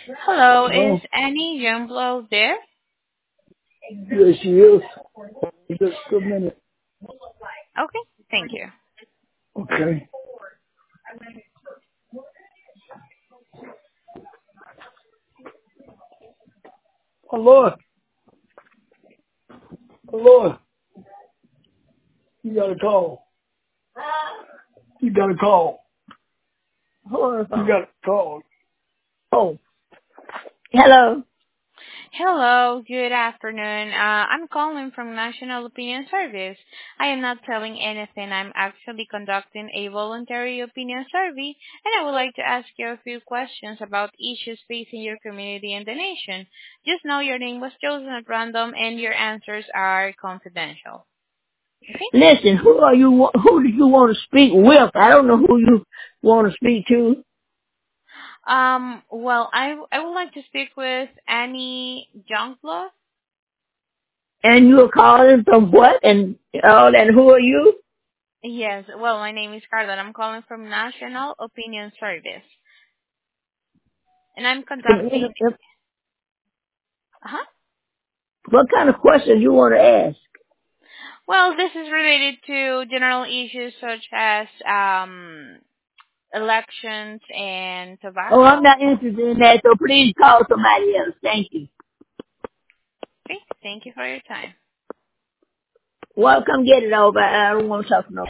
Hello, is Hello? Annie Youngblow there? Yes, she is. Just a minute. Okay, thank you. Okay. Hello? Hello? You got a call. You got a call. Hold on. You got a call. Oh. Hello? Hello, good afternoon. I'm calling from National Opinion Service. I am not telling anything. I'm actually conducting a voluntary opinion survey, and I would like to ask you a few questions about issues facing your community and the nation. Just know your name was chosen at random, and your answers are confidential. Okay? Listen, who do you want to speak with? I don't know who you want to speak to. Well, I would like to speak with Annie Youngblow. And you're calling from what? And who are you? Yes, well, my name is Carla, and I'm calling from National Opinion Service. And I'm conducting, uh-huh. What kind of questions you want to ask? Well, this is related to general issues such as elections and Oh, tobacco. I'm not interested in that, so please call somebody else. Thank you. Okay, thank you for your time. Well, come get it over. I don't want to talk no